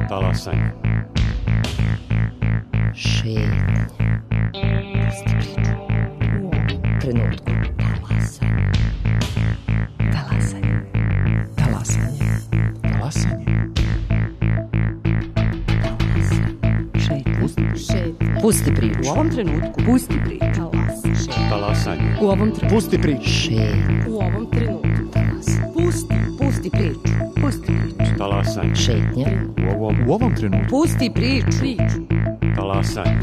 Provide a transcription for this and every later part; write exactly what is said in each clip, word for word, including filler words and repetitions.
Talasanje. Šetnja. Pusti priču. U ovom trenutku. Talasanje. Talasanje. Talasanje. Talasanje. Šetnja. Pusti priču. U ovom trenutku. Pusti priču. Talasanje. U ovom trenutku. Pusti priču. Šetnja. U ovom trenutku. Pusti. Pusti priču. Pusti priču. Talasanje. Šetnja. U ovom, u ovom trenutku. Pusti priču. Priču. Talasanje.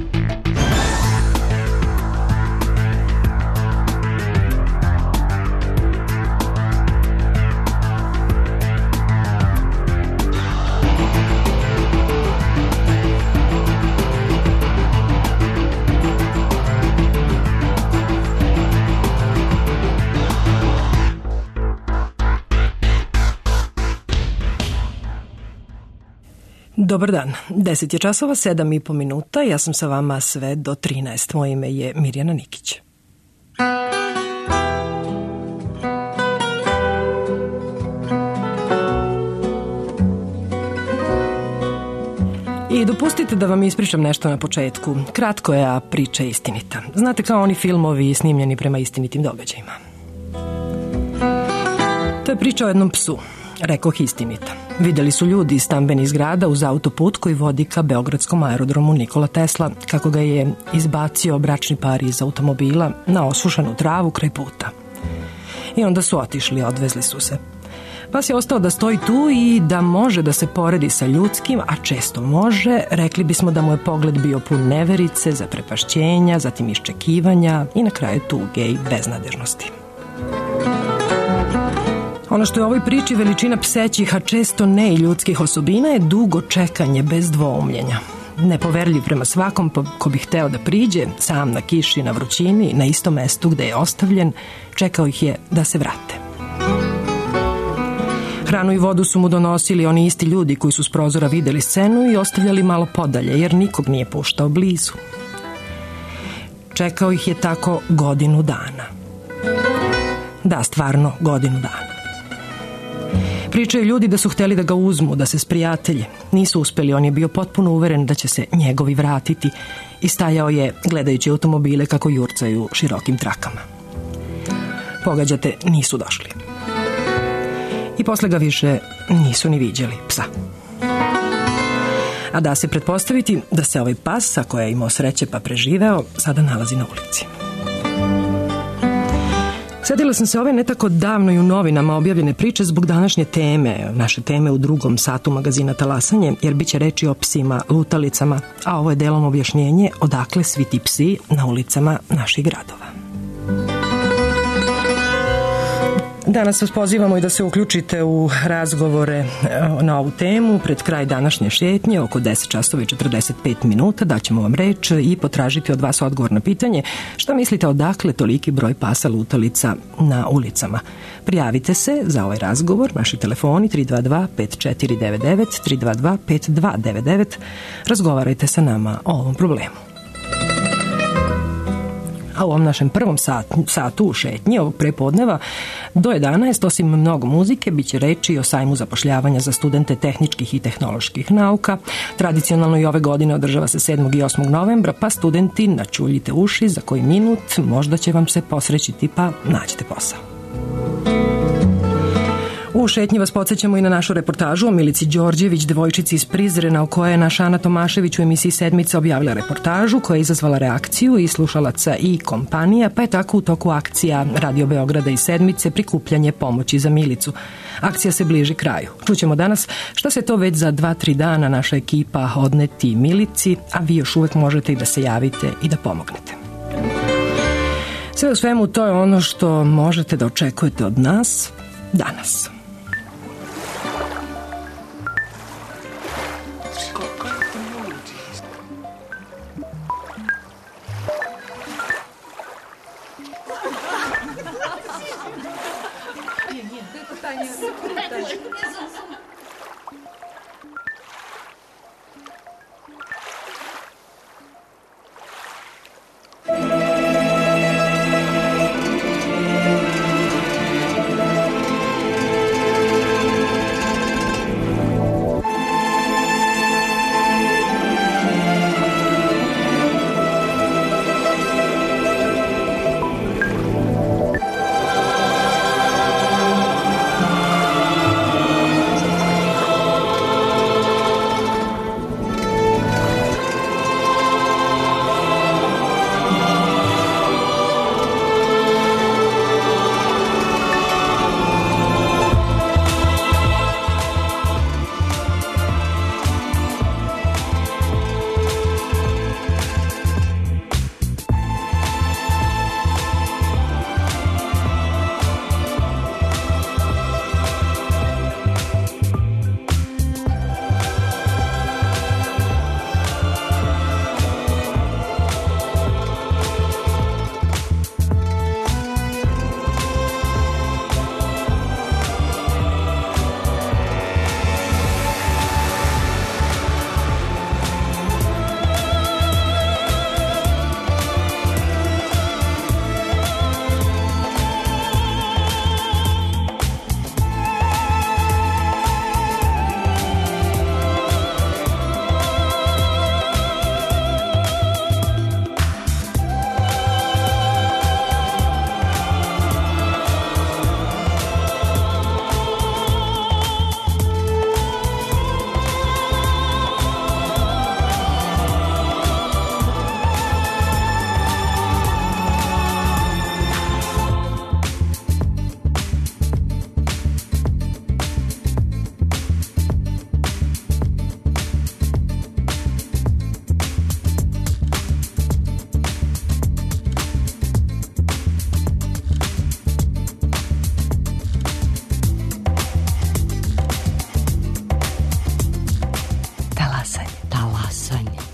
Dobar dan, deset je časova, sedam i po minuta, ja sam sa vama sve do trinaest. Moje ime je Mirjana Nikić. I dopustite da vam ispričam nešto na početku. Kratko je, a priča je istinita. Znate, kao oni filmovi snimljeni prema istinitim događajima. To je priča o jednom psu. Rekoh istinita. Videli su ljudi iz stambenih zgrada uz autoput koji vodi ka beogradskom aerodromu Nikola Tesla, kako ga je izbacio bračni par iz automobila na osušanu travu kraj puta. I onda su otišli, odvezli su se. Pas je ostao da stoji tu i da može da se poredi sa ljudskim, a često može. Rekli bismo da mu je pogled bio pun neverice, zaprepašćenja, zatim iščekivanja i na kraju tuge i beznadežnosti. Ono što je u ovoj priči veličina psećih, a često ne i ljudskih osobina, je dugo čekanje bez dvoumljenja. Nepoverljiv prema svakom ko bi hteo da priđe, sam na kiši, na vrućini, na istom mestu gde je ostavljen, čekao ih je da se vrate. Hranu i vodu su mu donosili oni isti ljudi koji su s prozora videli scenu i ostavljali malo podalje, jer nikog nije puštao blizu. Čekao ih je tako godinu dana. Da, stvarno, godinu dana. Pričaju ljudi da su hteli da ga uzmu, da se sprijatelje. Nisu uspeli, on je bio potpuno uveren da će se njegovi vratiti i stajao je gledajući automobile kako jurcaju širokim trakama. Pogađate, nisu došli. I posle ga više nisu ni viđali, psa. A da se pretpostaviti da se ovaj pas, ako je imao sreće pa preživeo, sada nalazi na ulici. Sjedila sam se ove ne tako davno i u novinama objavljene priče zbog današnje teme, naše teme u drugom satu magazina Talasanje, jer bit će reči o psima lutalicama, a ovo je delom objašnjenje odakle svi ti psi na ulicama naših gradova. Danas vas pozivamo i da se uključite u razgovore na ovu temu pred kraj današnje šetnje, oko deset časova i četrdeset pet minuta, daćemo vam reč i potražiti od vas odgovor na pitanje šta mislite odakle toliki broj pasa lutalica na ulicama. Prijavite se za ovaj razgovor, naši telefoni tri dva dva pet četiri devet devet, tri dva dva pet dva devet devet, razgovarajte sa nama o ovom problemu. A u ovom našem prvom satu, satu u šetnji ovog prepodneva do jedanaest, osim mnogo muzike, bit će reči o sajmu zapošljavanja za studente tehničkih i tehnoloških nauka. Tradicionalno i ove godine održava se sedmog i osmog novembra, pa studenti načuljite uši, za koji minut možda će vam se posrećiti pa nađete posao. U šetnji vas podsjećamo i na našu reportažu o Milici Đorđević, devojčici iz Prizrena, o kojoj je naša Ana Tomašević u emisiji Sedmica objavila reportažu koja je izazvala reakciju i slušalaca i kompanija, pa je tako u toku akcija Radio Beograda i Sedmice prikupljanje pomoći za Milicu. Akcija se bliži kraju. Čućemo danas šta se to već za dva, tri dana naša ekipa odneti Milici, a vi još uvek možete i da se javite i da pomognete. Sve u svemu, to je ono što možete da očekujete od nas danas.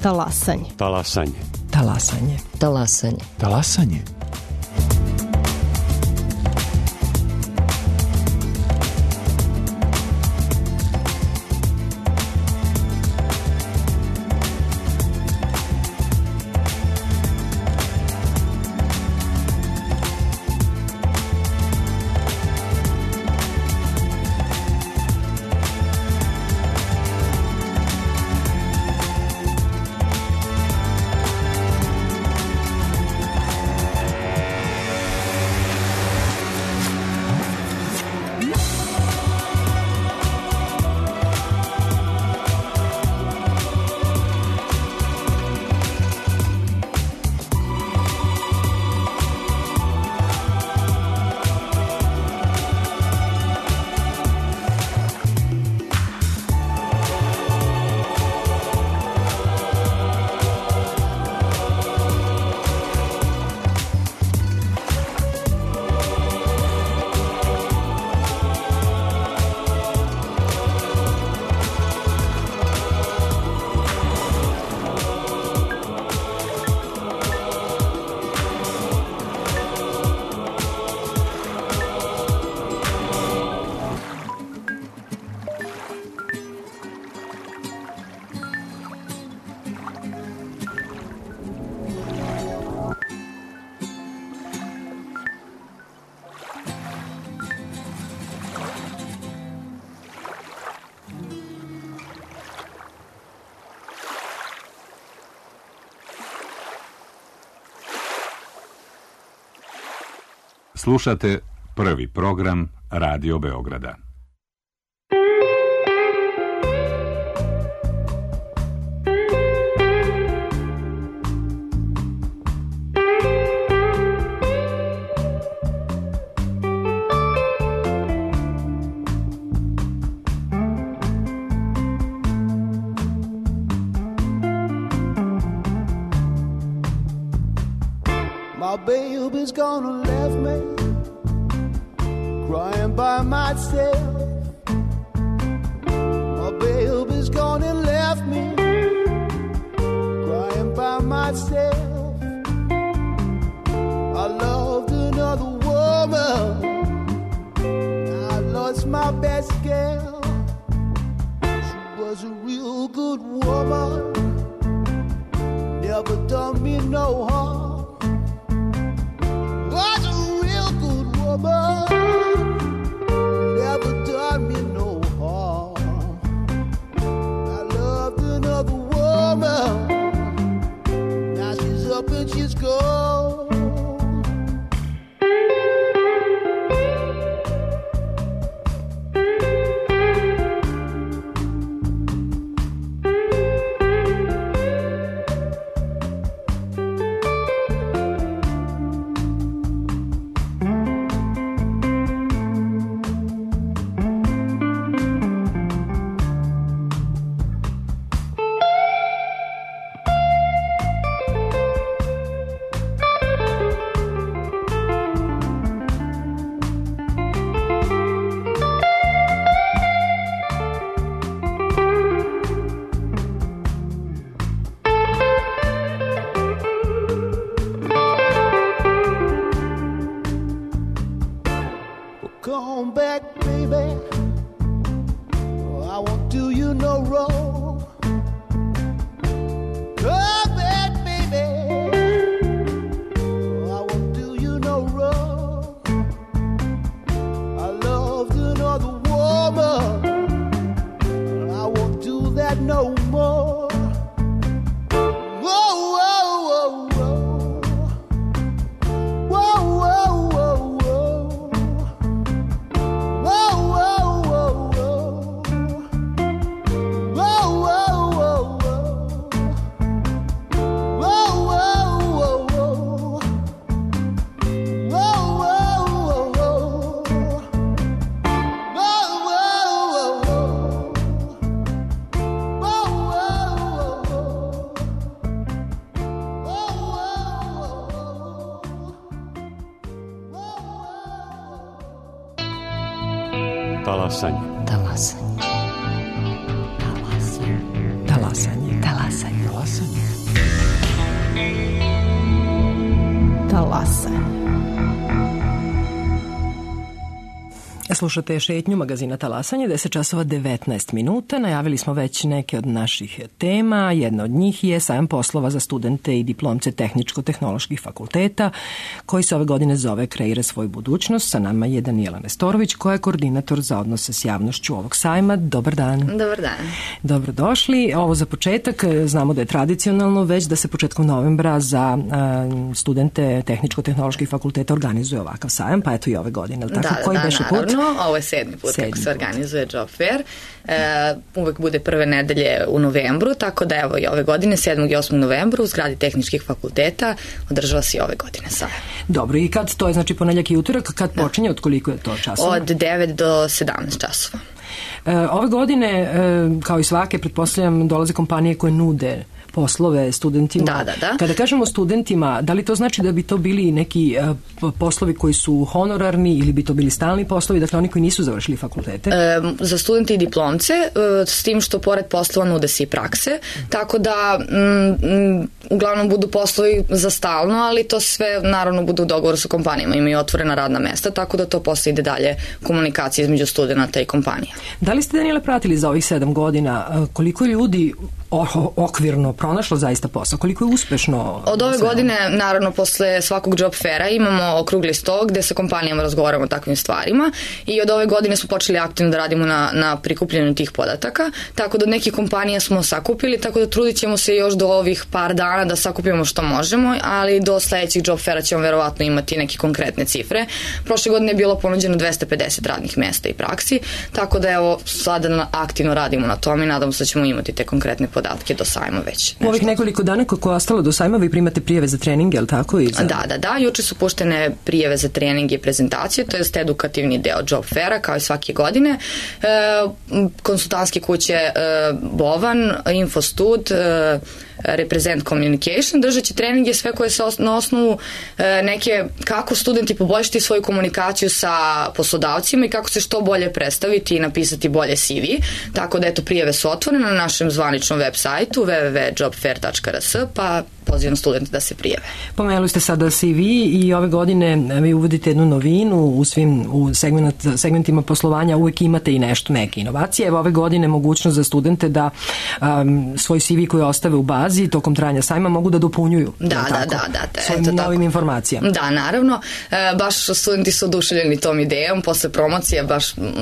Talasanje. Talasanje. Talasanje. Talasanje. Talasanje. Slušate prvi program Radio Beograda. My baby's gonna leave me, crying by myself. My baby's gonna leave me, crying by myself. I loved another woman, I lost my best girl. She was a real good woman, never done me no harm. Was a real good woman, never done me no harm. I loved another woman, now she's up and she's gone. Come back, baby. I won't do you no wrong. Come back, baby. I won't do you no wrong. I loved another woman. I won't do that no more. Whoa, whoa, whoa, whoa. Whoa, whoa, whoa, whoa. Whoa, whoa, whoa, whoa. Whoa, whoa, whoa, whoa. Whoa, whoa, whoa, whoa. Whoa, whoa, whoa, whoa. Whoa, whoa, whoa, whoa. Talasanje. Talasanje. Talasanje. Talasanje. Talasanje. Talasanje. Talasanje. Slušate šetnju magazina Talasanje, deset časova devetnaest minuta. Najavili smo već neke od naših tema. Jedna od njih je sajam poslova za studente i diplomce tehničko-tehnoloških fakulteta, koji se ove godine zove Kreira svoju budućnost. Sa nama je Danijela Nestorović, koja je koordinator za odnose s javnošću ovog sajma. Dobar dan. Dobar dan. Dobrodošli. Ovo za početak, znamo da je tradicionalno već da se početkom novembra za uh, studente tehničko-tehnoloških fakulteta organizuje ovakav sajam, pa eto i ove godine. Tako, da, koji da, beše naravno. put? Ovo je sedmi put sedmi kako se put. organizuje Job Fair. E, uvek bude prve nedelje u novembru, tako da evo i ove godine, sedmog i osmog novembra u zgradi tehničkih fakulteta održava se i ove godine sajam. Dobro, i kad to je, znači ponedjeljak i utorak, kad da. počinje, od koliko je to časova? Od devet do sedamnaest časova. E, ove godine, e, kao i svake, pretpostavljam, dolaze kompanije koje nude poslove studentima. Da, da, da. Kada kažemo studentima, da li to znači da bi to bili neki uh, poslovi koji su honorarni ili bi to bili stalni poslovi, dakle oni koji nisu završili fakultete? E, za studente i diplomce, e, s tim što pored poslova nude se i prakse, tako da m, m, uglavnom budu poslovi za stalno, ali to sve naravno budu u dogovoru sa kompanijama, imaju otvorena radna mesta, tako da to posle ide dalje komunikacija između studenta i kompanija. Da li ste, Daniela, pratili za ovih sedam godina koliko ljudi o, okvirno pronašlo zaista posao? Koliko je uspešno? Od ove godine, naravno, posle svakog job fera imamo okrugli sto gde sa kompanijama razgovaramo o takvim stvarima i od ove godine smo počeli aktivno da radimo na, na prikupljenju tih podataka, tako da od nekih kompanija smo sakupili, tako da trudit ćemo se još do ovih par dana da sakupimo što možemo, ali do sledećeg job fera ćemo verovatno imati neke konkretne cifre. Prošle godine je bilo ponuđeno dvesta pedeset radnih mesta i praksi, tako da evo sada aktivno radimo na tome i nadamo se da ćemo imati te konkretne podatke do sajma već. U ovih nekoliko dana kako je ostalo do sajma vi primate prijave za treninge, je li tako? I za... Da, da, da. Juče su puštene prijave za treninge i prezentacije, to je edukativni deo job fera kao i svake godine. E, konsultantske kuće e, Bovan, Infostud, e, Represent Communication držat će treninge sve koje se na osnovu e, neke kako studenti poboljšati svoju komunikaciju sa poslodavcima i kako se što bolje predstaviti i napisati bolje C V. Tako da eto prijave su otvorene na našem zvaničnom web sajtu w w w tačka job fair tačka r s pa pozivam studente da se prijave. Pomenuli ste sada C V i ove godine vi uvodite jednu novinu u svim u segment, segmentima poslovanja, uvek imate i nešto, neke inovacije. Evo ove godine mogućnost za studente da um, svoj C V koji ostave u bazi tokom trajanja sajma mogu da dopunjuju. Da, da, tako, da, da. Te, svojim novim tako. informacijama. Da, naravno. E, baš studenti su oduševljeni tom idejom. Posle promocije baš m,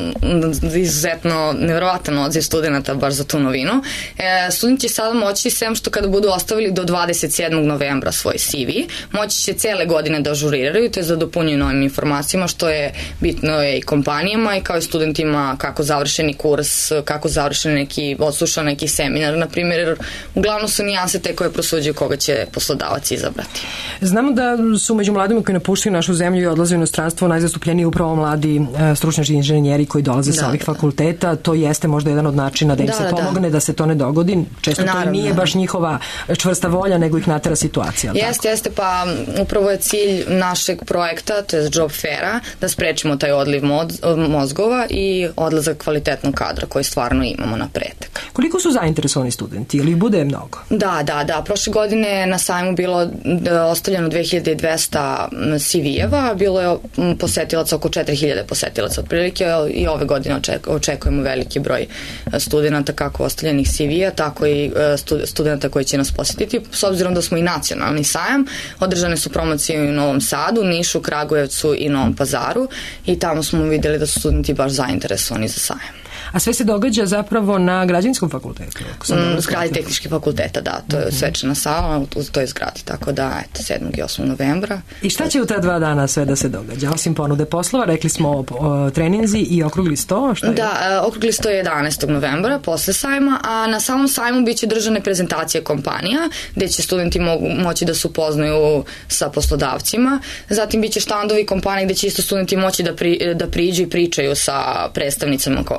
izuzetno nevjerovatan odziv studenta baš za tu novinu. E, studenti će sada moći, sem što kada budu ostavili do dvadeset sedmog novembra svoj C V, moći će cele godine da ažuriraju, to je da dopunjuju novim informacijama, što je bitno i kompanijama i kao i studentima kako završeni kurs, kako završen neki, odslušan neki seminar, na primjer, jer uglavnom su nijanse te koje prosuđuju koga će poslodavac izabrati. Znamo da su među mladima koji napuštaju našu zemlju i odlaze u inostranstvo najzastupljeniji upravo mladi stručnjaci inženjeri koji dolaze da, sa ovih da, fakulteta. To jeste možda jedan od načina da im da, se da, pomogne, da. da se to ne dogodi. Često naravno. To nije baš njihova čvrsta volja, nego ih natera situacija. Jeste, jeste, pa upravo je cilj našeg projekta, to je job fera, da sprečimo taj odliv mozgova i odlazak kvalitetnog kadra koji stvarno imamo na pretek. Koliko su zainteresovani studenti ili bude mnogo? Da, da, da. Prošle godine na sajmu bilo ostavljeno dve hiljade dvesta C V-eva, bilo je posetilaca oko četiri hiljade posetilaca otprilike i ove godine očekujemo veliki broj studenta kako ostavljenih C V-a, tako i studenta koji će nas posetiti, s obzirom da smo i nacionalni sajam. Održane su promocije u Novom Sadu, Nišu, Kragujevcu i Novom Pazaru i tamo smo videli da su studenti baš zainteresovani za sajam. A sve se događa zapravo na građevinskom fakultetu? Mm, u zgradi tehničkih fakulteta, da, to je mm-hmm. svečana sala u toj zgradi, tako da, eto, sedmog i osmog novembra. I šta će u ta dva dana sve da se događa? Osim ponude poslova, rekli smo o, o treninzi i okrugli sto, šta je? Da, okrugli sto je jedanaestog novembra, posle sajma, a na samom sajmu biće držane prezentacije kompanija, gde će studenti mogu, moći da se upoznaju sa poslodavcima, zatim biće štandovi kompanije gde će isto studenti moći da, pri, da priđu i pričaju sa predstavnicima, predstavnicima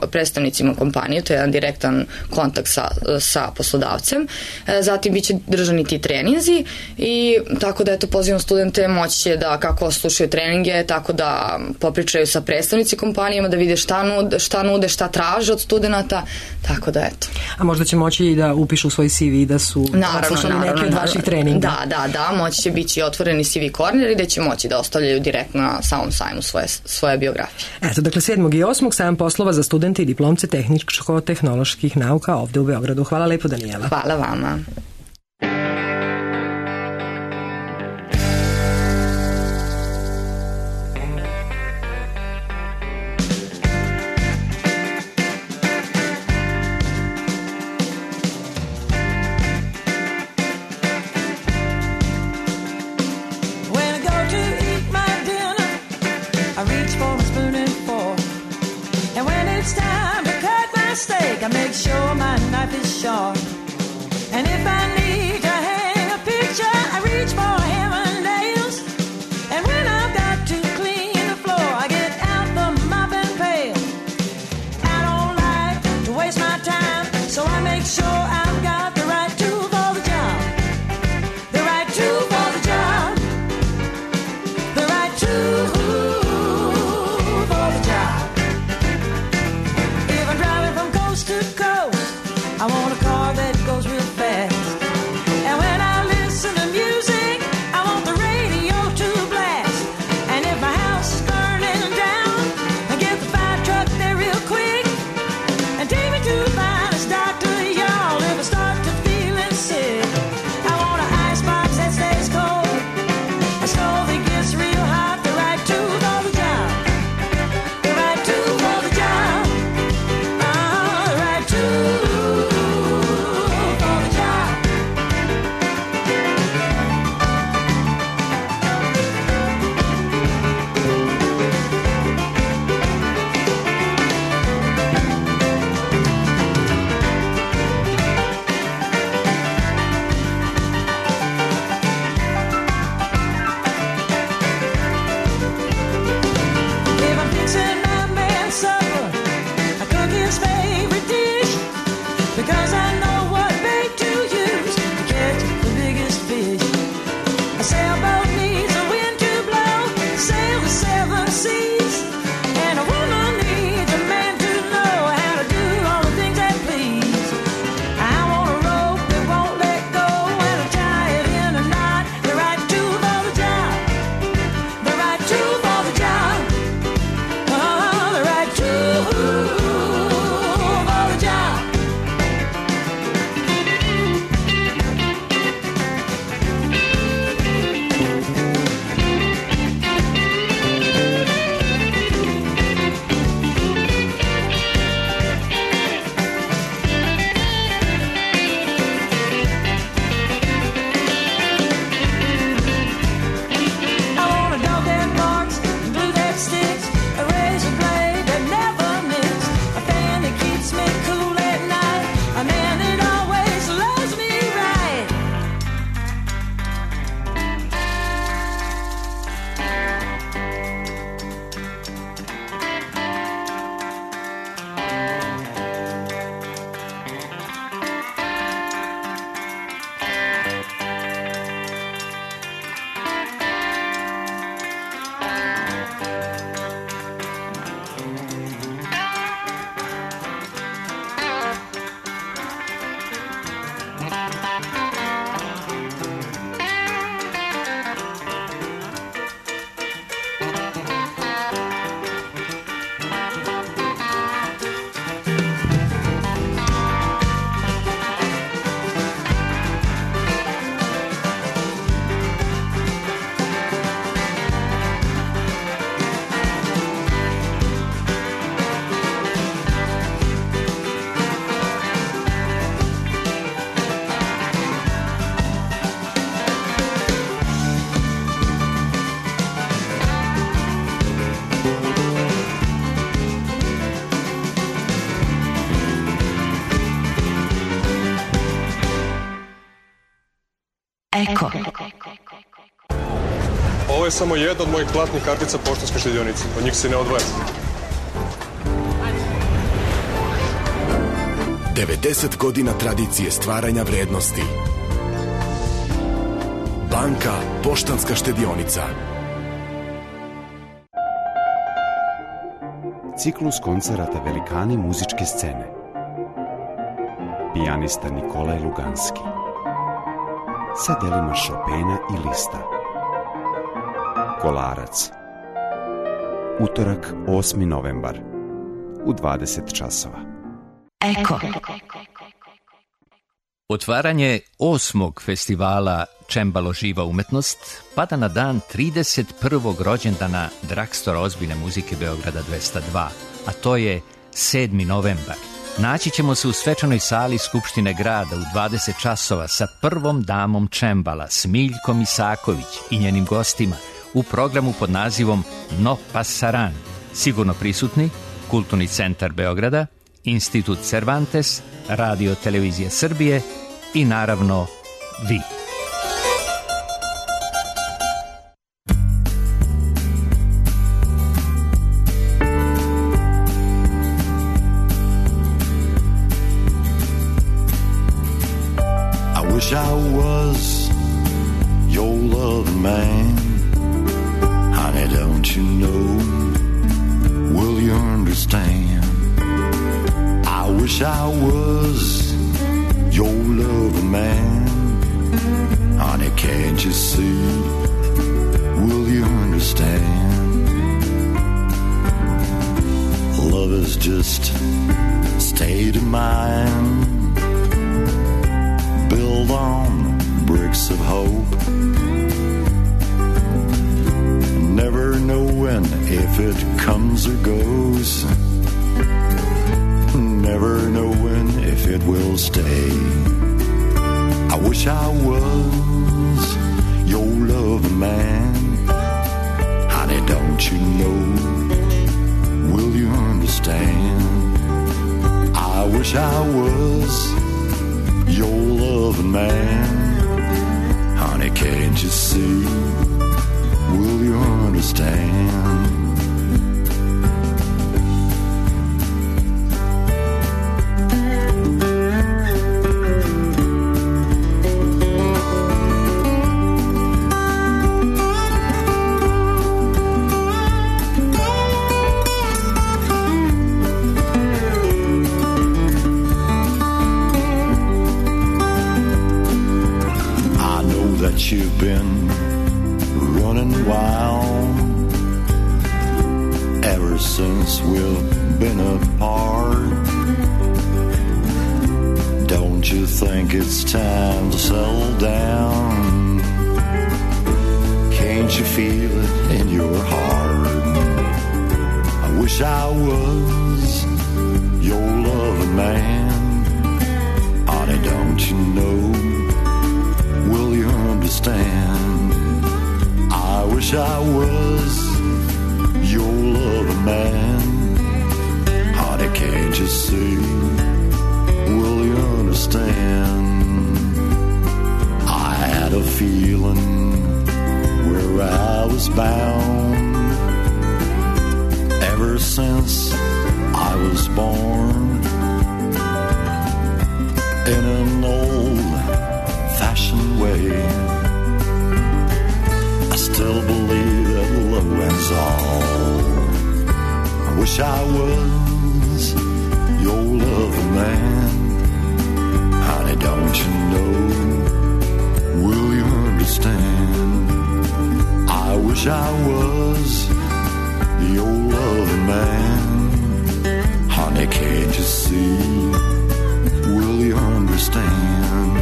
predstavnicima kompanije, to je jedan direktan kontakt sa, sa poslodavcem. Zatim biće držani ti treninzi i tako da eto pozivam studente, moći će da kako slušaju treninge, tako da popričaju sa predstavnici kompanijama, da vide šta nude, šta, nude, šta traže od studenata, tako da eto. A možda će moći i da upišu svoj C V da su odslušali neke od vaših treninga. Da, da, da, moći će biti otvoreni C V korner i da će moći da ostavljaju direktno na samom sajmu svoje, svoje biografije. Eto, dakle, sedmog i osmog sajam poslova za studente i diplomce tehničko-tehnoloških nauka ovde u Beogradu. Hvala lepo, Danijela. Hvala vama. I make sure my knife is sharp. And if I need to hang a picture, I reach for hammer and nails. And when I've got to clean the floor, I get out the mop and pail. I don't like to waste my time, so I make sure I've got the right tool for the job. The right tool for the job. The right tool for the job. If I'm driving from coast to coast, I want a car that goes real fast. And when I listen to music, I want the radio to blast. And if my house is burning down, I get the fire truck there real quick and take me to the finest doctor, y'all. If I start to feeling sick, I want an icebox that stays cold, a stove that gets real hot. The right tool for the job. The right tool for the job. Ah, the right tool. If I'm fixing my man's supper, I cook his favorite dish, because I know what bait to use to catch the biggest fish. A sailboat needs a wind to blow, sail the seven seas, and a woman needs a man to know how to do all the things that please. I want a rope that won't let go, and I tie it in a knot. The right tool for the job. The right tool for the job. Oh, the right tool for the job. I want a dog that barks, glue that sticks, a razor blade that never nicks, a fan that keeps me cool at night, a man that always loves me right. Eko. Ovo je samo jedna od mojih platnih kartica Poštanske štedionice. Od njih se ne odvaja. devedeset godina tradicije stvaranja vrednosti. Banka Poštanska štedionica. Ciklus koncerata Velikani muzičke scene. Pijanista Nikolaj Luganski. Sa delima Chopina i Lista. Kolarac. Utorak, osmi novembar, u dvadeset časova. Eko. Otvaranje osmog festivala Čembalo živa umetnost pada na dan trideset prvog rođendana Drakstora ozbiljne muzike Beograda dvesta dva, a to je sedmi novembar. Naći ćemo se u svečanoj sali Skupštine grada u dvadeset časova sa prvom damom čembala, Smiljkom Isaković i njenim gostima u programu pod nazivom No Pasaran. Sigurno prisutni Kulturni centar Beograda, Institut Cervantes, Radio Televizija Srbije i naravno vi. I wish I was your love man. Honey, don't you know? Will you understand? I wish I was your love man. Honey, can't you see? Will you understand? Love is just a state of mind built on bricks of hope, never knowing if it comes or goes, never knowing if it will stay. I wish I was your love man. Honey, don't you know? Will you understand? I wish I was your love man. Honey, can't you see? Will you understand? You've been running wild ever since we've been apart. Don't you think it's time to settle down? Can't you feel it in your heart? I wish I was your lover man. Honey, don't you know? Will you understand? I wish I was your lover man. Honey, can't you see? Will you understand? I had a feeling where I was bound ever since I was born in an old fashioned way. I still believe that love wins all. I wish I was your lover man. Honey, don't you know? Will you understand? I wish I was your lover man. Honey, can't you see? Will you understand?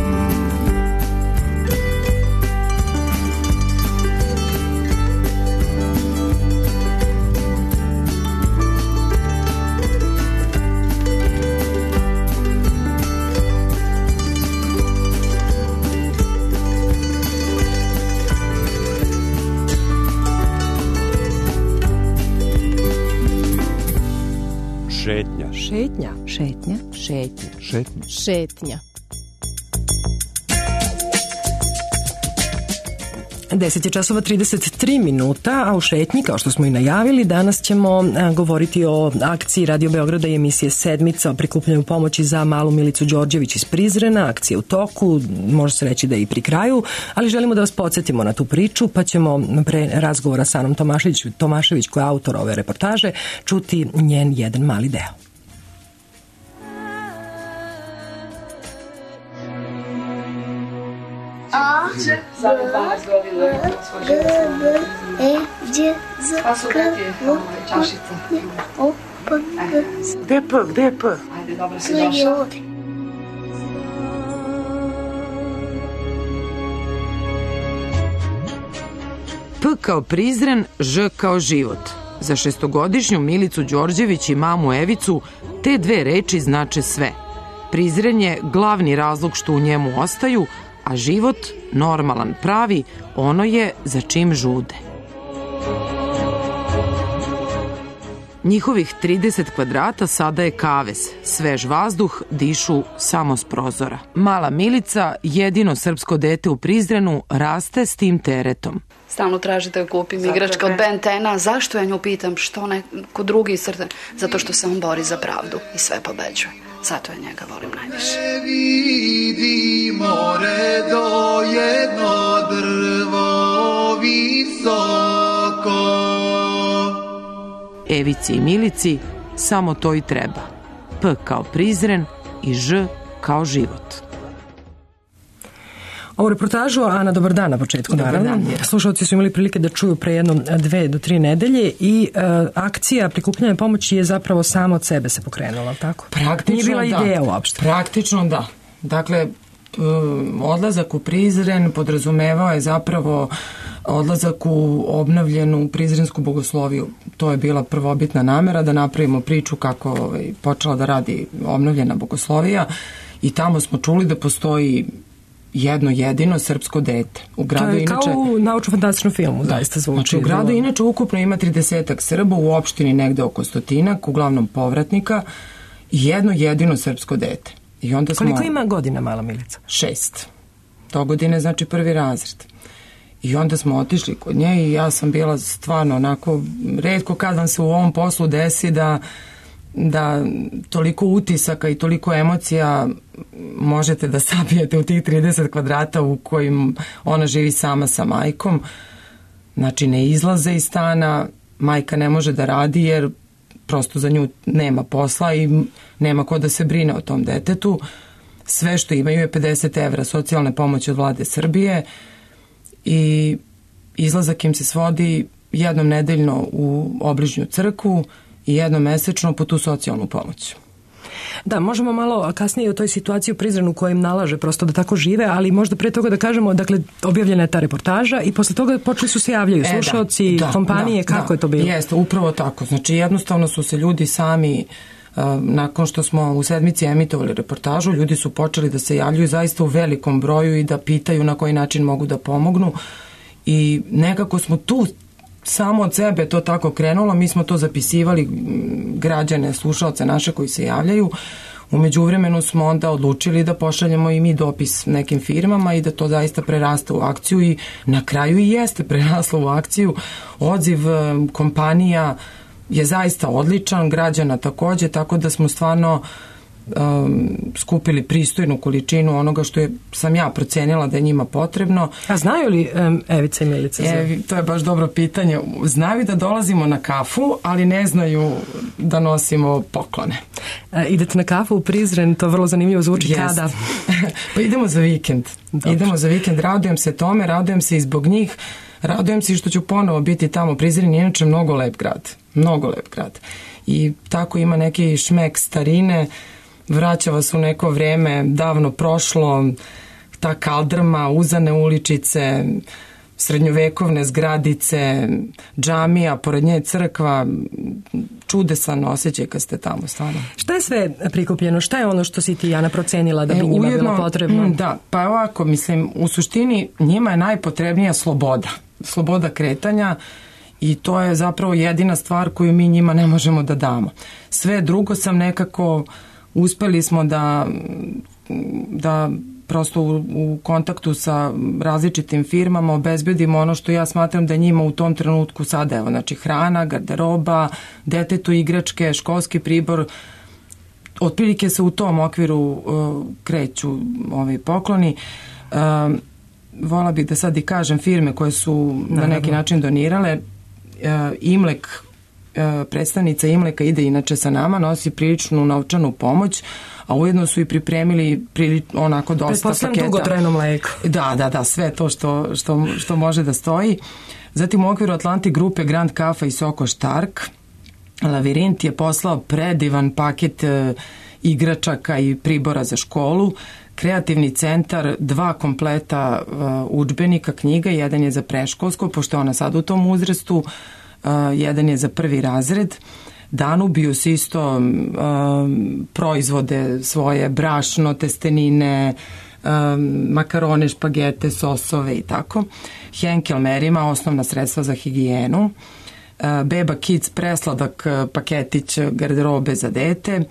Šetnja. Šetnja. Šetnja. Šetnja. Šetnja. Šetnja. deset je časova trideset tri minuta, a u šetnji, kao što smo i najavili, danas ćemo a, govoriti o akciji Radio Beograda i emisije Sedmica o prikupljanju pomoći za malu Milicu Đorđević iz Prizrena. Akcija u toku, može se reći da je i pri kraju, ali želimo da vas podsjetimo na tu priču, pa ćemo pre razgovora sa Anom Tomašević, Tomašević koja je autor ove reportaže, čuti njen jedan mali deo. A, za dvanaest godina svoj život. E, gdje, za, pa su deti čašice. O, P, G. Gde je P, gde je P? Ajde, dobro si došao. P kao Prizren, Ž kao život. Za šestogodišnju Milicu Đorđević i mamu Evicu te dve reči znače sve. Prizren je glavni razlog što u njemu ostaju, a život, normalan, pravi, ono je za čim žude. Njihovih trideset kvadrata sada je kavez, svež vazduh, dišu samo s prozora. Mala Milica, jedino srpsko dete u Prizrenu, raste s tim teretom. Stalno traži da kupim igračka od Ben Tena. Zašto ja nju pitam što neko drugi srce? Zato što se on bori za pravdu i sve pobeđuje. Zato ja njega volim najviše. Ne vidi more do jedno drvo visoko. Evici i Milici samo to i treba. P kao Prizren i Ž kao život. Ovu reportažu, Ana, dobar dan na početku, dobar naravno. Dan, Slušalci su imali prilike da čuju pre jedno dve do tri nedelje i e, akcija prikupljanja pomoći je zapravo samo od sebe se pokrenula, tako? Praktično Nije bila da. ideja uopšte. Praktično da. Dakle, odlazak u Prizren podrazumevao je zapravo odlazak u obnovljenu prizrensku bogosloviju. To je bila prvobitna namera da napravimo priču kako ovaj, počela da radi obnovljena bogoslovija i tamo smo čuli da postoji jedno jedino srpsko dete. U gradu to je inače, kao u naučno-fantastičnom filmu, da, zaista zvuči. Znači, u gradu inače ukupno ima tridesetak Srba, u opštini negde oko stotinak, uglavnom povratnika, i jedno jedino srpsko dete. I onda smo... Koliko ima godina mala Milica? Šest. To godine znači prvi razred. I onda smo otišli kod nje i ja sam bila stvarno onako, retko kad vam se u ovom poslu desi da da toliko utisaka i toliko emocija možete da sabijete u tih trideset kvadrata u kojim ona živi sama sa majkom. Znači ne izlaze iz stana, majka ne može da radi jer prosto za nju nema posla i nema ko da se brine o tom detetu. Sve što imaju je pedeset evra socijalne pomoći od vlade Srbije i izlazak im se svodi jednom nedeljno u obližnju crkvu i jednom mesečno po tu socijalnu pomoć. Da, možemo malo kasnije o toj situaciji u Prizrenu koja im nalaže prosto da tako žive, ali možda pre toga da kažemo, dakle, objavljena je ta reportaža i posle toga počeli su se javljaju slušaoci, e, da, da, kompanije, da, kako da, je to bilo? Jeste, upravo tako. Znači, jednostavno su se ljudi sami, uh, nakon što smo u Sedmici emitovali reportažu, ljudi su počeli da se javljaju zaista u velikom broju i da pitaju na koji način mogu da pomognu i nekako smo tu samo od sebe to tako krenulo, mi smo to zapisivali, građane, slušalce naše koji se javljaju. U međuvremenu smo onda odlučili da pošaljemo i mi dopis nekim firmama i da to zaista prerasta u akciju i na kraju i jeste preraslo u akciju. Odziv kompanija je zaista odličan, građana takođe, tako da smo stvarno um, skupili pristojnu količinu onoga što je, sam ja procenila da je njima potrebno. A znaju li um, Evica i Milica? E, to je baš dobro pitanje. Znaju da dolazimo na kafu, ali ne znaju da nosimo poklone. A, idete na kafu u Prizren, to vrlo zanimljivo zvuči. Yes. Kada? Pa idemo za vikend. Dobro. Idemo za vikend, radujem se tome, radujem se i zbog njih, radujem se i što ću ponovo biti tamo. Prizren je inače mnogo lep grad. Mnogo lep grad. I tako ima neki šmek starine, vraća vas u neko vreme davno prošlo, ta kaldrma, uzane uličice, srednjovekovne zgradice, džamija, pored nje crkva, čudesan osjećaj kad ste tamo stvarno. Šta je sve prikupljeno? Šta je ono što si ti, Ana, procenila da bi e, njima ujedno, bilo potrebno? Da, pa ovako, mislim, u suštini njima je najpotrebnija sloboda. Sloboda kretanja i to je zapravo jedina stvar koju mi njima ne možemo da damo. Sve drugo sam nekako, uspeli smo da, da prosto u, u kontaktu sa različitim firmama obezbedimo ono što ja smatram da njima u tom trenutku sada, evo, znači hrana, garderoba, detetu igračke, školski pribor, otprilike se u tom okviru uh, kreću ovi pokloni. Uh, vola bih da sad i kažem firme koje su na neki način donirale. Uh, Imlek, uh, predstavnica Imleka ide inače sa nama, nosi priličnu novčanu pomoć, a ujedno su i pripremili prilič, onako dosta Pretpostavljam paketa. dugotrajno mleko. Da, da, da, sve to što, što, što može da stoji. Zatim u okviru Atlantik grupe Grand Kafa i Soko Štark Lavirint je poslao predivan paket e, igračaka i pribora za školu, kreativni centar, dva kompleta e, udžbenika, knjiga, jedan je za preškolsko, pošto je ona sad u tom uzrastu, e, jedan je za prvi razred, Danubius isto e, proizvode svoje, brašno, testenine, e, makarone, špagete, sosove i tako. Henkel Merima, osnovna sredstva za higijenu, Beba Kids presladak paketić garderobe za dete,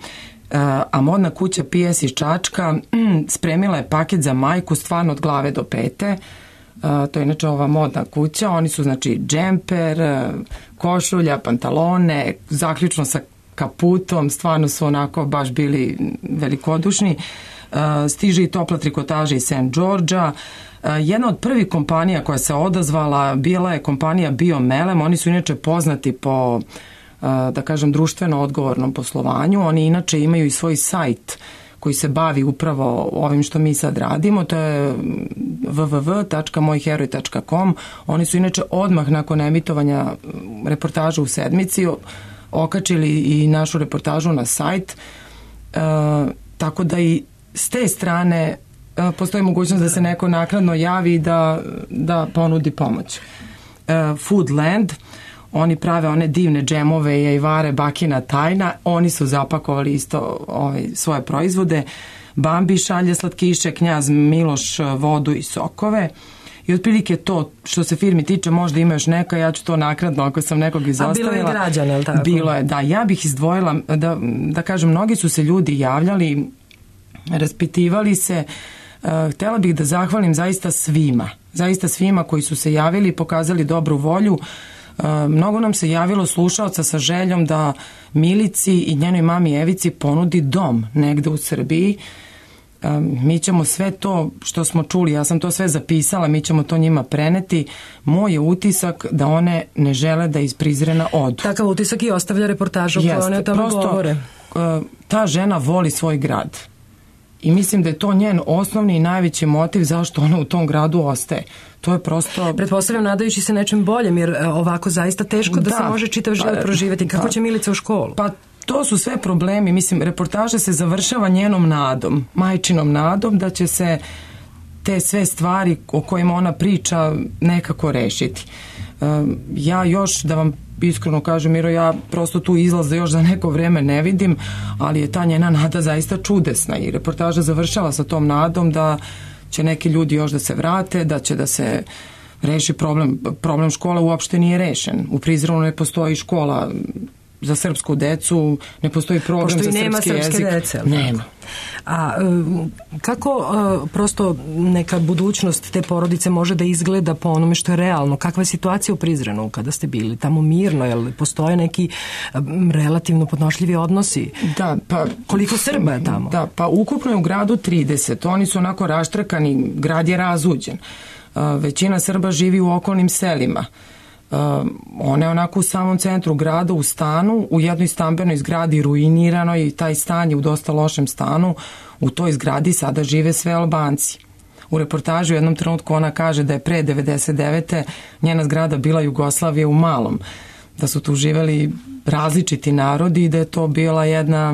a modna kuća P S iz Čačka spremila je paket za majku stvarno od glave do pete. To je inače ova modna kuća. Oni su znači džemper, košulja, pantalone, zaključno sa kaputom, stvarno su onako baš bili velikodušni. Stiže i topla trikotaža iz Saint Georgea. Jedna od prvih kompanija koja se odazvala bila je kompanija Biomelem. Oni su inače poznati po, da kažem, društveno odgovornom poslovanju. Oni inače imaju i svoj sajt koji se bavi upravo ovim što mi sad radimo. To je w w w tačka moj heroj tačka com. Oni su inače odmah nakon emitovanja reportaža u Sedmici okačili i našu reportažu na sajt. E, tako da i s te strane postoji mogućnost da se neko naknadno javi i da, da ponudi pomoć. Uh, Foodland, oni prave one divne džemove, jajvare, bakina tajna, oni su zapakovali isto ovaj, svoje proizvode. Bambi šalje slatkiše, Knjaz Miloš vodu i sokove. I otprilike to što se firmi tiče, možda ima još neka, ja ću to nakratno ako sam nekog izostavila. A bilo je građana, je li tako? Bilo je, da. Ja bih izdvojila, da, da kažem, mnogi su se ljudi javljali, raspitivali se. Htela bih da zahvalim zaista svima, zaista svima koji su se javili i pokazali dobru volju. Mnogo nam se javilo slušaoca sa željom da Milici i njenoj mami Evici ponudi dom negde u Srbiji. Mi ćemo sve to što smo čuli, ja sam to sve zapisala, mi ćemo to njima preneti. Moj je utisak da one ne žele da iz Prizrena odu. Takav utisak i ostavlja reportažu koje one o tome govore. Ta žena voli svoj grad. I mislim da je to njen osnovni i najveći motiv zašto ona u tom gradu ostaje. To je prosto... Pretpostavljam nadajući se nečem boljem, jer ovako zaista teško da, da se može čitav život pa, proživjeti. Kako da. će Milica u školu? Pa to su sve problemi. Mislim, reportaža se završava njenom nadom, majčinom nadom da će se te sve stvari o kojima ona priča nekako rešiti. Ja još, da vam iskreno kažem, Miro, ja prosto tu izlaz da još za neko vreme ne vidim, ali je ta njena nada zaista čudesna i reportaža završava sa tom nadom da će neki ljudi još da se vrate, da će da se reši problem. Problem škola uopšte nije rešen. U Prizrenu ne postoji škola za srpsku decu, ne postoji program za srpski jezik. Pošto i nema srpske dece. Nema. A kako prosto neka budućnost te porodice može da izgleda po onome što je realno? Kakva je situacija u Prizrenu kada ste bili tamo mirno? Jel postoje neki relativno podnošljivi odnosi? Da, pa... Koliko Srba je tamo? Da, pa ukupno je u gradu trideset. Oni su onako raštrakani, grad je razuđen. Većina Srba živi u okolnim selima. Uh, ona je onako u samom centru grada u stanu, u jednoj stambenoj zgradi ruinirano i taj stan je u dosta lošem stanu. U toj zgradi sada žive sve Albanci. U reportažu u jednom trenutku ona kaže da je pre devedeset devete njena zgrada bila Jugoslavija u malom, da su tu živeli različiti narodi i da je to bila jedna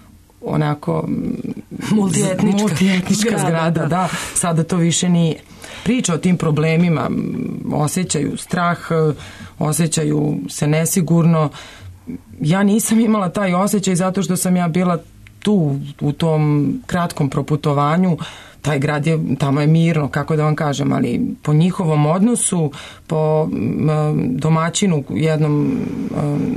onako multietnička, multietnička zgrada, zgrada da. da, sada to više nije. Priča o tim problemima, osjećaju strah, osjećaju se nesigurno. Ja nisam imala taj osjećaj zato što sam ja bila tu u tom kratkom proputovanju. Taj grad je, tamo je mirno, kako da vam kažem, ali po njihovom odnosu, po domaćinu, jednom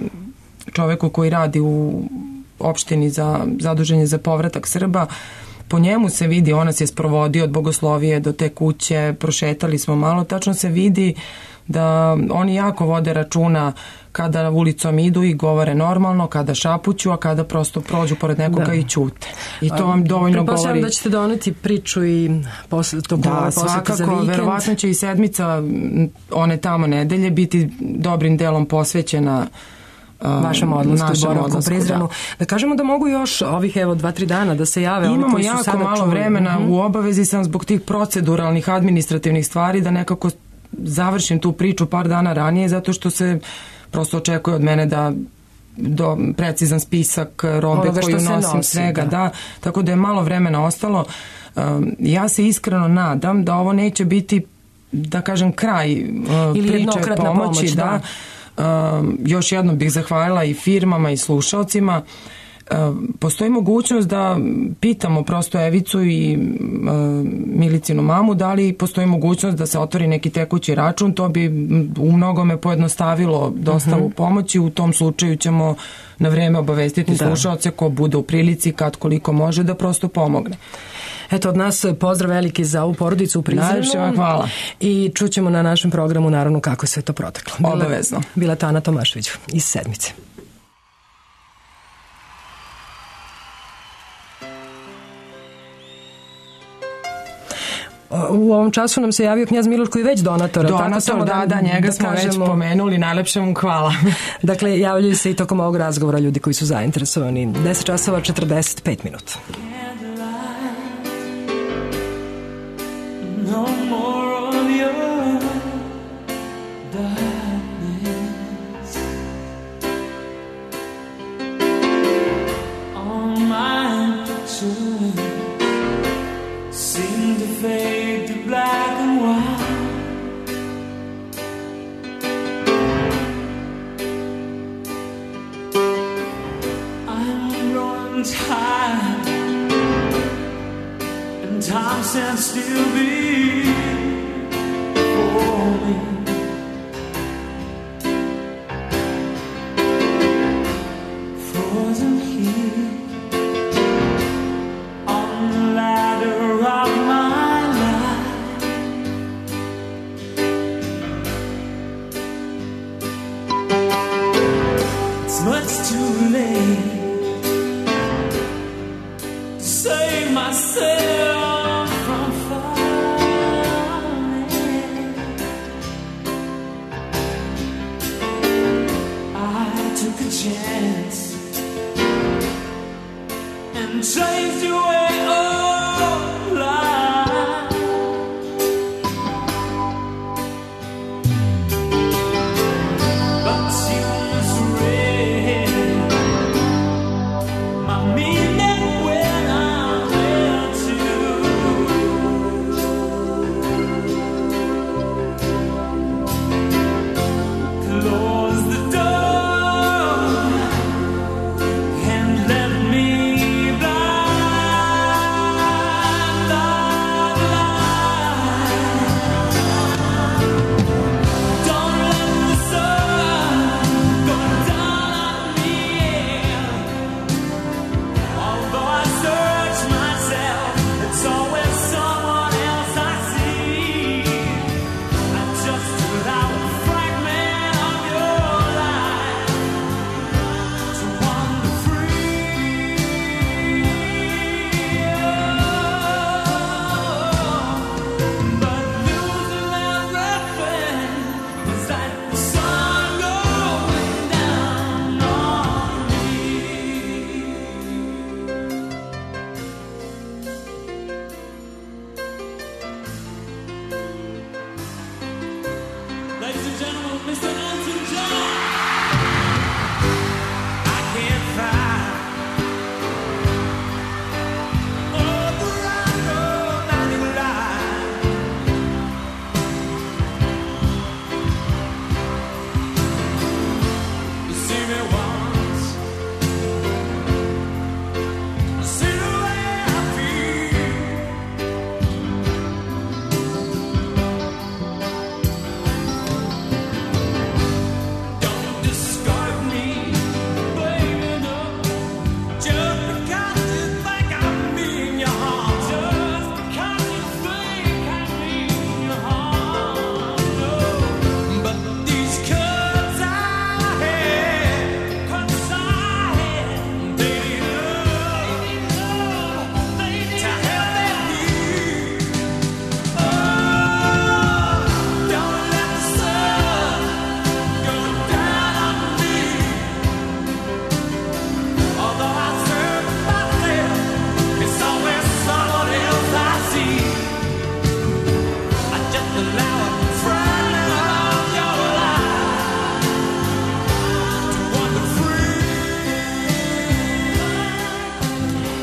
čoveku koji radi u opštini za zaduženje za povratak Srba, po njemu se vidi, on nas je sprovodio od Bogoslovije do te kuće, prošetali smo malo, tačno se vidi da oni jako vode računa kada ulicom idu i govore normalno, kada šapuću, a kada prosto prođu pored nekoga da. I ćute. I to vam dovoljno govori. Pretpostavljam da ćete doneti priču i posle tog da, posete za vikend. svakako, verovatno će i sedmica one tamo nedelje biti dobrim delom posvećena vašem odlasku i boravku u Prizrenu. Da. da kažemo da mogu još ovih evo dva, tri dana da se jave. Imamo oni koji su jako sada malo čuli. vremena, Mm-hmm. u obavezi sam zbog tih proceduralnih, administrativnih stvari da nekako završim tu priču par dana ranije, zato što se prosto očekuje od mene da do precizan spisak robe Onoga koju nosim nosi, svega, da. da, tako da je malo vremena ostalo. Um, ja se iskreno nadam da ovo neće biti, da kažem, kraj uh, ili priče jednokratna pomoći, pomoć, da. da. Um, još jednom bih zahvalila i firmama i slušalcima. Uh, postoji mogućnost da pitamo prosto Evicu i uh, Milicinu mamu da li postoji mogućnost da se otvori neki tekući račun, to bi u mnogome pojednostavilo dostavu uh-huh. pomoći, u tom slučaju ćemo na vreme obavestiti da. slušalce ko bude u prilici kad koliko može da prosto pomogne. Eto, od nas pozdrav veliki za ovu porodicu u Prizrenu. Najlepše vam hvala. I čućemo na našem programu naravno kako je sve to proteklo. Bila, Obavezno. Bila Tana Tomašević iz Sedmice. U ovom času nam se javio knjaz Miloš koji je već donator. Donator, da, da, njega da smo kažemo, već pomenuli, najlepše mu hvala. Dakle, javljaju se i tokom ovog razgovora ljudi koji su zainteresovani. deset časova četrdeset pet minuta. No more of your darkness all my pictures seem to fade to black and white. I'm growing tired and time stands still before me. Frozen here on the ladder of my life. It's much too late to save myself from falling. I took a chance and changed your way of life. But you misread my meaning when I met you. Close the door and let me by.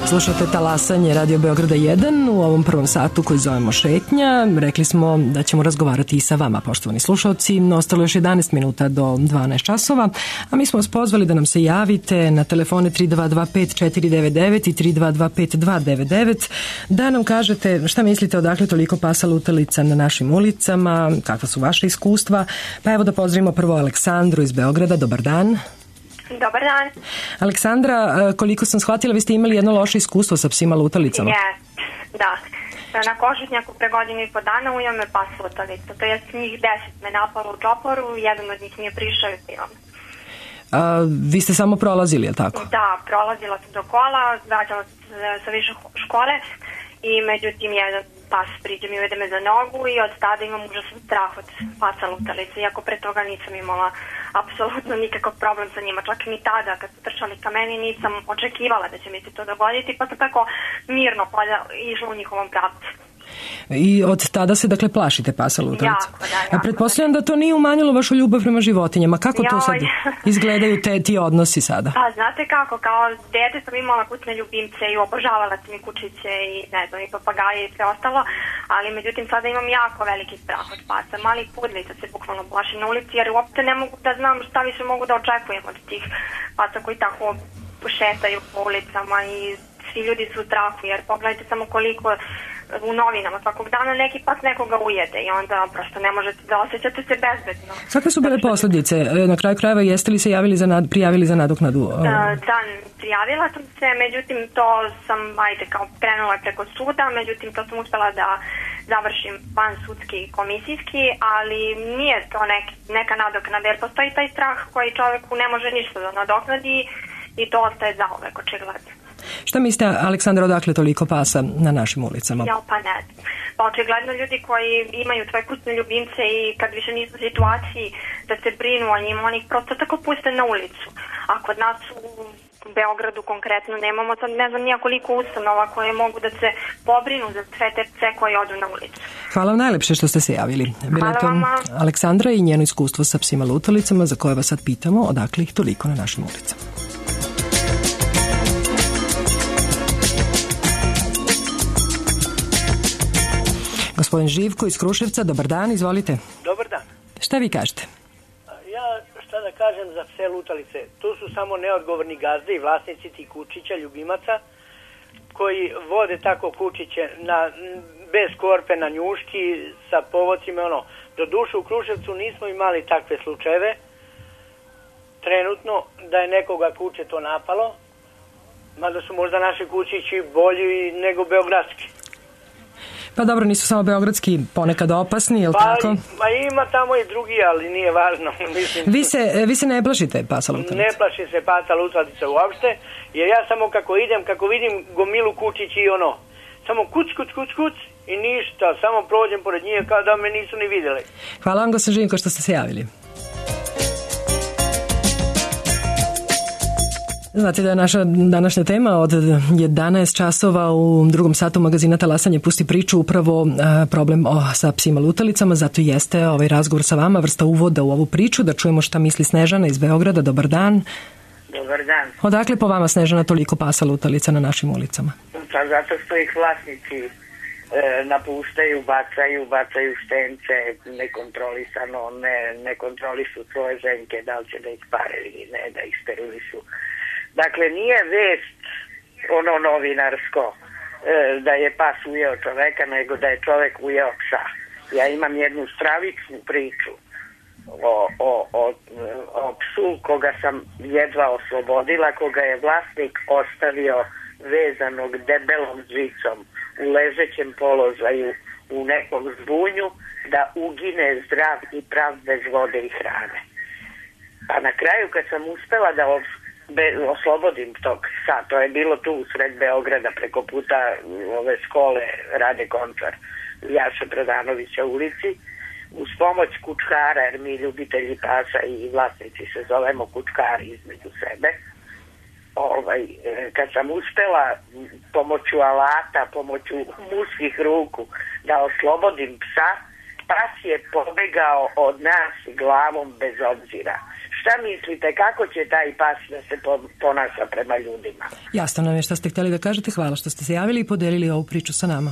Slušate talasanje Radio Beograda jedan u ovom prvom satu koji zovemo Šetnja. Rekli smo da ćemo razgovarati i sa vama, poštovani slušalci. Ostalo još jedanaest minuta do dvanaest časova, a mi smo vas pozvali da nam se javite na telefone tri dva dva pet četiri devet devet i tri dva dva pet dva devet devet, da nam kažete šta mislite odakle toliko pasa lutalica na našim ulicama, kakva su vaše iskustva. Pa evo da pozdravimo prvo Aleksandru iz Beograda. Dobar dan. Dobar dan. Aleksandra, koliko sam shvatila, vi ste imali jedno loše iskustvo sa psima lutalicama. Yes, da. Na Košutnjaku pre godinu i po dana ujeo me pas lutalica. To jest njih deset me napalo u čoporu, jedan od njih mi je prišao i bio. A, vi ste samo prolazili, je li tako? Da, prolazila sam do kola, vraćala sam sa više škole i međutim jedan pas priđe mi, uvede me za nogu i od tada imam užasan strah od pasa lutalica, iako pre toga nisam imala apsolutno nikakav problem sa njima, čak ni tada kad su trčali ka meni nisam očekivala da će mi se to dogoditi, pa sam tako mirno polja išla u njihovom pravcu. I od tada se dakle plašite pasa lutalica? Jako, da, jako. A pretpostavljam da to nije umanjilo vašu ljubav prema životinjama. Kako to sad izgledaju te, ti odnosi sada? Pa znate kako, kao dete sam imala kućne ljubimce i obožavala sam i kučiće i ne znam, i papagaje i sve ostalo, ali međutim sada imam jako veliki strah od pasa. Mali pudlica se bukvalno plaši na ulici jer uopšte ne mogu da znam šta više mogu da očekujem od tih pasa koji tako šetaju po ulicama i svi ljudi su u strahu jer pogledajte samo koliko u novinama svakog dana neki pas nekoga ujede i onda prosto ne možete da osjećate se bezbedno. Kakve su bile posljedice? Na kraju krajeva jeste li se javili za nad, prijavili za nadoknadu? Da, da, prijavila sam se, međutim to sam, ajde, kao krenula preko suda, međutim to sam uspela da završim van sudski komisijski, ali nije to neki, neka nadoknada jer postoji taj strah koji čoveku ne može ništa da nadoknadi i to ostaje zauvek očigledno. Šta mislite, Aleksandra, odakle toliko pasa na našim ulicama? Ja, pa ne. Pa očigledno ljudi koji imaju tvoje kućne ljubimce i kad više nisu u situaciji da se brinu o njima, oni ih prosto tako puste na ulicu. A kod nas u Beogradu konkretno nemamo sad ne znam nija koliko ustanova koje mogu da se pobrinu za sve te pse koji odu na ulicu. Hvala vam najlepše što ste se javili. Bila je to Aleksandra i njeno iskustvo sa psima lutalicama za koje vas sad pitamo odakle ih toliko na našim ulicama. Gospodin Živko iz Kruševca, dobar dan, izvolite. Dobar dan. Šta vi kažete? Ja šta da kažem za pse lutalice, tu su samo neodgovorni gazde i vlasnici tih kučića, ljubimaca, koji vode tako kučiće na, bez korpe na njuški, sa povocima, ono. Do duše u Kruševcu nismo imali takve slučajeve, trenutno da je nekoga kuće to napalo, mada su možda naši kučići bolji nego beogradski. Pa dobro, nisu samo beogradski ponekad opasni, je li pa, tako? Pa ima tamo i drugi, ali nije važno. Mislim, vi, se, vi se ne plašite pasa lutalica? Ne plaši se pasa lutalica uopšte, jer ja samo kako idem, kako vidim gomilu kučić i ono, samo kuc, kuc, kuc, kuc i ništa, samo prođem pored njih kao da me nisu ni vidjeli. Hvala vam, gospodin Živko, što ste se javili. Znate da je naša današnja tema od jedanaest časova u drugom satu magazina Talasanje pusti priču upravo a, problem o, sa psima lutalicama, zato jeste ovaj razgovor sa vama, vrsta uvoda u ovu priču, da čujemo šta misli Snežana iz Beograda. Dobar dan. Dobar dan. Odakle po vama, Snežana, toliko pasa lutalica na našim ulicama? Pa zato što ih vlasnici e, napuštaju, bacaju, bacaju štence, nekontrolisano, ne, ne kontrolišu svoje ženke, da li će da ih pare ili ne, da ih sterilišu. Dakle, nije vest ono novinarsko e, da je pas ujeo čoveka, nego da je čovek ujeo psa. Ja imam jednu stravičnu priču o, o, o, o psu koga sam jedva oslobodila, koga je vlasnik ostavio vezanog debelom žicom u ležećem položaju u nekom zbunju da ugine zdrav i prav bez vode i hrane. Pa na kraju kad sam uspela da Be, oslobodim tog psa, to je bilo tu sred Beograda preko puta ove škole Rade Končar u Jaše Bradanovića ulici, uz pomoć kučkara, jer mi ljubitelji pasa i vlasnici se zovemo kučkari između sebe. Ovaj, kad sam uspela pomoću alata, pomoću muških ruku da oslobodim psa, pas je pobegao od nas glavom bez obzira. Šta mislite, kako će taj pas da se po- ponaša prema ljudima? Jasno nam je šta ste htjeli da kažete. Hvala što ste se javili i podelili ovu priču sa nama.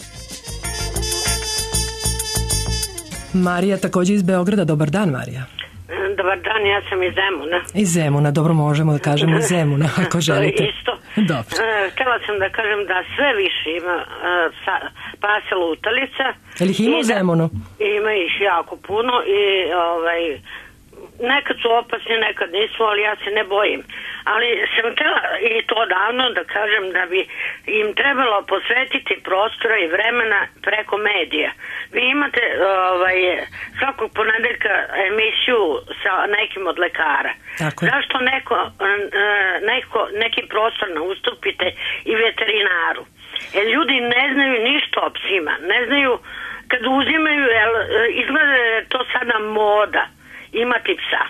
Marija također iz Beograda. Dobar dan, Marija. Dobar dan, ja sam iz Zemuna. Iz Zemuna, dobro, možemo da kažemo iz Zemuna ako želite. Isto. Dobro. E, Htjela sam da kažem da sve više ima e, sa, pasa lutalica. Je li ih ima u I da- Zemunu? Ima ih jako puno i ovaj, nekad su opasni, nekad nisu, ali ja se ne bojim. Ali sam htjela i to davno da kažem da bi im trebalo posvetiti prostora i vremena preko medija. Vi imate ovaj, svakog ponedeljka emisiju sa nekim od lekara. Tako je. Zašto neko, eh, neko, neki prostor ne ustupite i veterinaru? Jer ljudi ne znaju ništa o psima. Ne znaju kad uzimaju, jel, eh, izgleda da je to sada moda imati psa.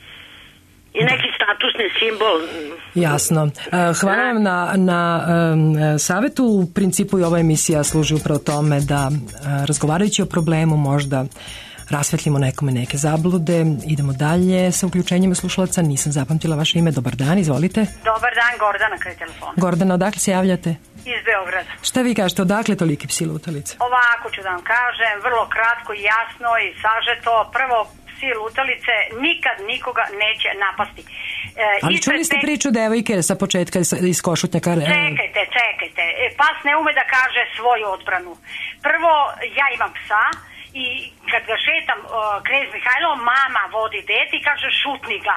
I neki statusni simbol. Jasno. E, Hvala vam na, na em, savjetu. U principu i ova emisija služi upravo tome da e, razgovarajući o problemu možda rasvetlimo nekome neke zablude. Idemo dalje sa uključenjima slušalaca. Nisam zapamtila vaše ime. Dobar dan, izvolite. Dobar dan, Gordana kraj telefona. Gordana, odakle se javljate? Iz Beograda. Šta vi kažete, odakle toliki psi lutalice? Ovako ću da vam kažem, vrlo kratko, jasno i sažeto. Prvo, psi lutalice nikad nikoga neće napasti. E, Ali ispred čuli ste pet- priču devojke sa početka iz, iz Košutnjaka? e, Čekajte, čekajte. E, Pas ne ume da kaže svoju odbranu. Prvo, ja imam psa i kad ga šetam uh, Knez Mihajlo, mama vodi dete i kaže šutni ga.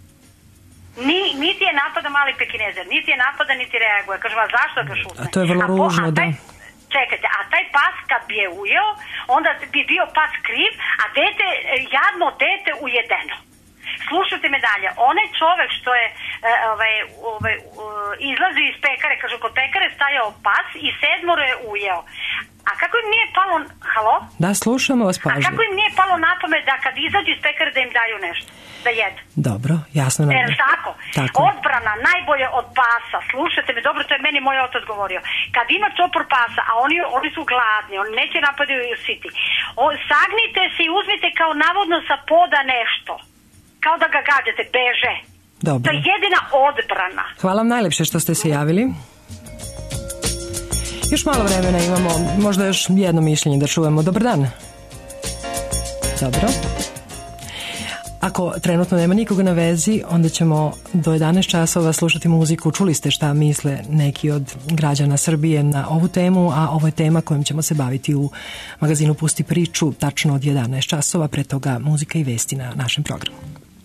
Ni, niti je napada mali pekinezer, niti je napada, niti reaguje. Kažem, a zašto ga šutne? A to je vrlo po- ružno, a taj- da. Čekajte, a taj pas kad bi je ujeo, onda bi bio pas kriv, a dete, jadno dete ujedeno. Slušajte me dalje, onaj čovek što je e, ovaj, ovaj, e, izlazi iz pekare, kaže, kod pekare stajao pas i sedmoro je ujeo. A kako im nije palo, halo? Da, slušamo vas A pažnju. kako im nije palo na pamet da kad izađu iz pekare da im daju nešto, da jedu? Dobro, jasno nam E, je. tako? Tako. Odbrana najbolje od pasa. Slušajte me, dobro, to je meni moj otac govorio. Kad ima čopor pasa, a oni, oni su gladni, oni neće napadaju i usiti. O, sagnite se i uzmite kao navodno sa poda nešto. Kao da ga gađate, beže. Dobro. To je jedina odbrana. Hvala vam najlepše što ste se javili. Još malo vremena imamo, možda još jedno mišljenje da čujemo. Dobar dan. Dobro. Ako trenutno nema nikoga na vezi, onda ćemo do jedanaest časova slušati muziku. Čuli ste šta misle neki od građana Srbije na ovu temu, a ovo je tema kojom ćemo se baviti u magazinu Pusti priču, tačno od jedanaest časova, pre toga muzika i vesti na našem programu.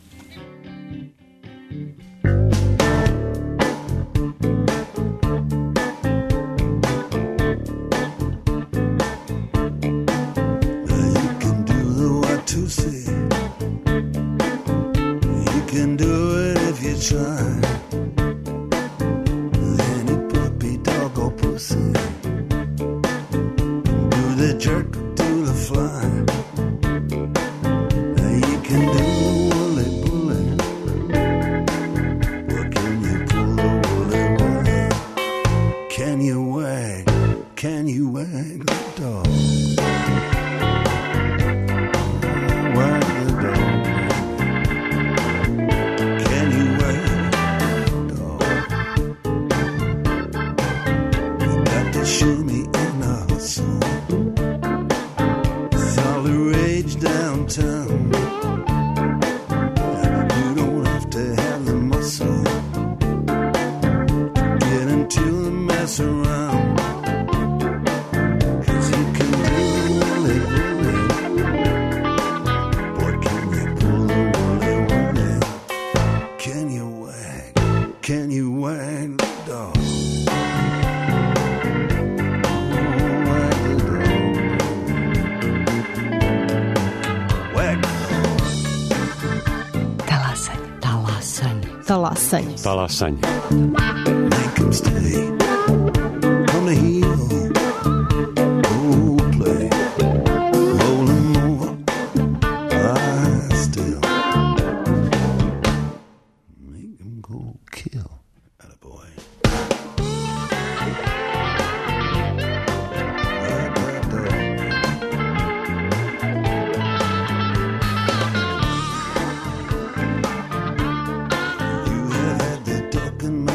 To see, you can do it if you try. Any puppy, dog, or pussy, do the jerk, do the fly. You can do woolly bully. Well, can you pull the woolly woolly? Can you wag? Can you wag the dog? Wag the dog. Can you wag the dog? You got to show me in a hustle. It's all the rage downtown. You don't have to have the muscle to get into the mess around. 'Cause you can do woolly woolly. Can you wag? Can you wag the dog? Wag the dog. Wag the dog. Talasanje. Talasanje. Talasanje. Talasanje. Make 'em stay on the heel. Oh, play. Roll 'em over. Lie still. Make 'em go kill. Attaboy. Wag that dog.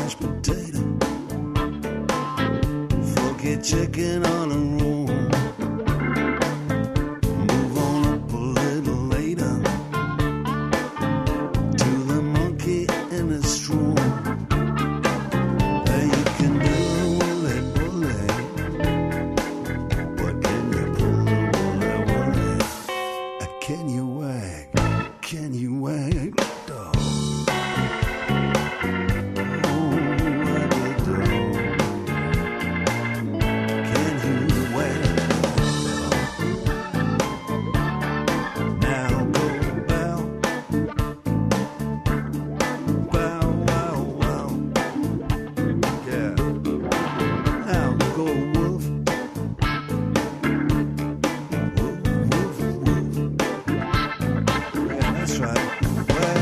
mashed potato. Forget checking on a room. Move on up a little later to the monkey in his room. You can do woolly woolly. What can you pull the woolly woolly? Can you wag? Can you wag? Dog. That's right. Well,